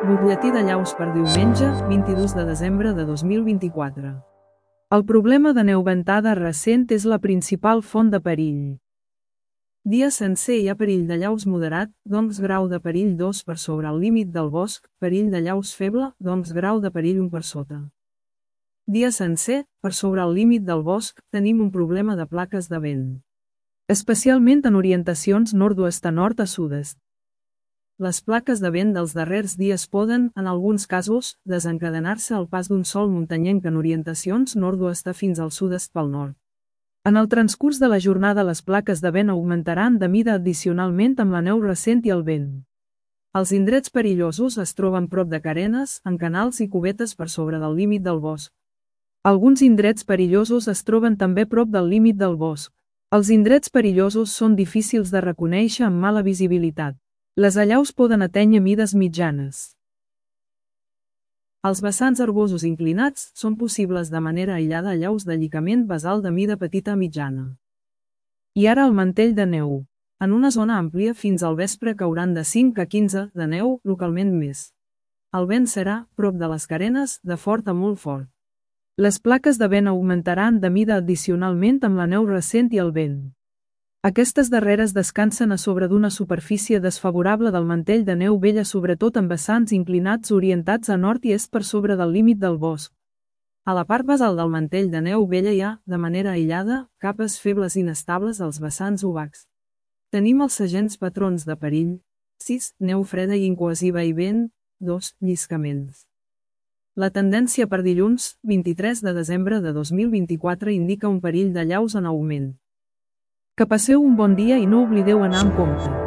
Butlletí de llaus per diumenge, 22 de desembre de 2024. El problema de neu ventada recent és la principal font de perill. Dia sencer hi ha perill de llaus moderat, doncs grau de perill 2 per sobre el límit del bosc, perill de llaus feble, doncs grau de perill 1 per sota. Dia sencer, per sobre el límit del bosc, tenim un problema de plaques de vent. Especialment en orientacions nord-oest a nord a sud-est. Les plaques de vent dels darrers dies poden, en alguns casos, desencadenar-se al pas d'un sol muntanyenc en orientacions nord-oest fins al sud-est pel nord. En el transcurs de la jornada les plaques de vent augmentaran de mida addicionalment amb la neu recent i el vent. Els indrets perillosos es troben prop de carenes, en canals i cubetes per sobre del límit del bosc. Alguns indrets perillosos es troben també prop del límit del bosc. Els indrets perillosos són difícils de reconèixer amb mala visibilitat. Les allaus poden atènyer mides mitjanes. Els vessants herbosos inclinats són possibles de manera aïllada allaus de llicament basal de mida petita a mitjana. I ara el mantell de neu. En una zona àmplia fins al vespre cauran de 5 a 15 de neu, localment més. El vent serà, prop de les carenes, de fort a molt fort. Les plaques de vent augmentaran de mida addicionalment amb la neu recent i el vent. Aquestes darreres descansen a sobre d'una superfície desfavorable del mantell de neu vella, sobretot amb vessants inclinats orientats a nord i est per sobre del límit del bosc. A la part basal del mantell de neu vella hi ha, de manera aïllada, capes febles inestables als vessants obacs. Tenim els segents patrons de perill. 6. Neu freda i incohesiva i vent. 2. Lliscaments. La tendència per dilluns, 23 de desembre de 2024 indica un perill de llaus en augment. Que passeu un bon dia i no oblideu anar amb compte.